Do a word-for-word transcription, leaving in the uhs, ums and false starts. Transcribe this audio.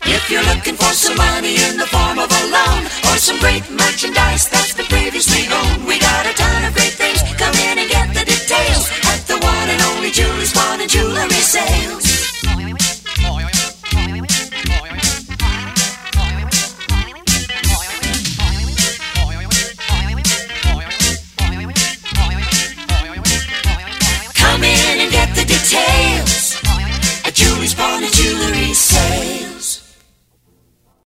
If you're looking for some money in the form of a loan or some great merchandise that's been previously owned, we got a ton of great things